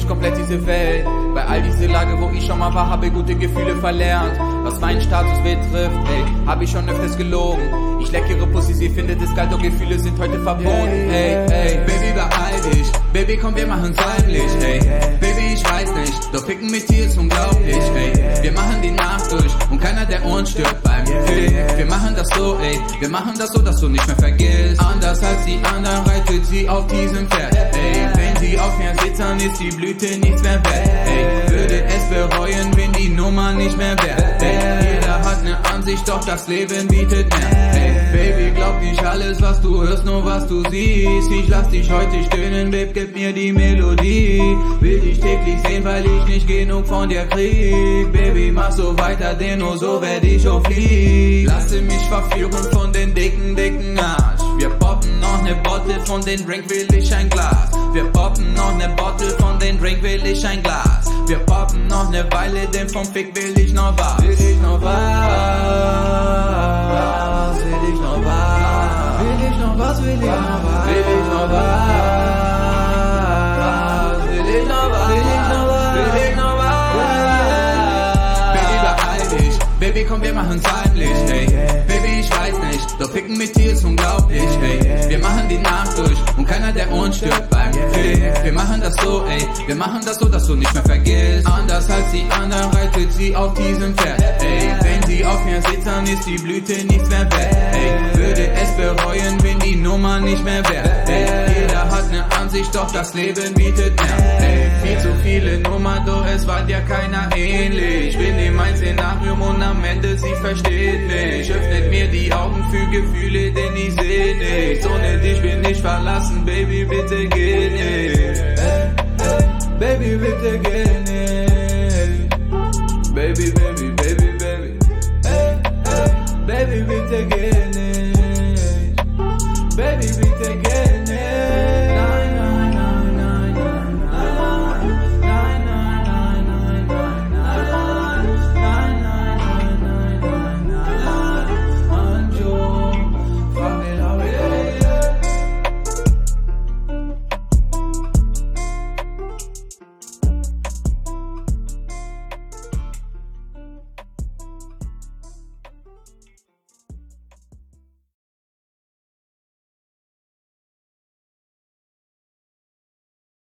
ich komplett diese Welt. Bei all diese Lage, wo ich schon mal war, habe gute Gefühle verlernt. Was meinen Status betrifft, ey, hab ich schon öfters gelogen. Ich leck ihre Pussy, sie findet es geil, doch Gefühle sind heute verboten. Ey, ey, Baby, beeil dich. Baby, komm, wir machen's heimlich, ey. Baby, ich weiß nicht, doch ficken mit dir ist unglaublich, ey. Wir machen die Nacht durch und keiner der Ohren stört beim Fick. Wir machen das so, ey, wir machen das so, dass du nicht mehr vergisst. Anders als die anderen reitet sie auf diesem Pferd, ey. Wenn sie auf mir sitzt, dann ist die Blüte nichts mehr wert, ey. Würde es bereuen, wenn die Nummer nicht mehr wert, ey. Jeder hat ne Ansicht, doch das Leben bietet mehr, ey. Baby, glaub nicht alles, was du hörst, nur was du siehst. Ich lass dich heute stöhnen, Babe, gib mir die Melodie. Will dich täglich sehen, weil ich nicht genug von dir krieg. Baby, mach so weiter, denn nur so werd ich auch flieg. Lasse mich verführen von den dicken Arsch. Wir poppen noch ne Bottle, von den Drink will ich ein Glas. Wir poppen noch ne Bottle, von den Drink will ich ein Glas. Wir poppen noch ne Weile, denn vom Fick will ich noch was. Will ich noch was? Will ich noch was? Will ich noch was? Will ich noch was? Will ich noch was? Will ich noch was? Will ich noch was? Will ich noch was? Baby, beeil dich. Baby, komm, wir machen's heimlich, ey. Baby, ich weiß nicht, doch ficken mit dir ist unglaublich, ey. Wir machen die Nacht durch und keiner der uns stört beim Fick. Wir machen das so, ey, wir machen das so, dass du nicht mehr vergisst. Anders als die anderen reitet sie auf diesem Pferd, ey. Wenn sie auf mir sitzt, dann ist die Blüte nichts mehr wert, ey. Würde es bereuen, wenn die Nummer nicht mehr wert, ey. Jeder hat ne Ansicht, doch das Leben bietet mehr, ey. Viel zu viele Nummern, doch es war dir keiner ähnlich. Bin in mein Szenario und am Ende sie versteht mich. Öffnet mir die Augen für Gefühle, denn ich seh nichts. Ohne dich bin ich verlassen, Baby, bitte geh nicht. Baby, bitte geh nicht.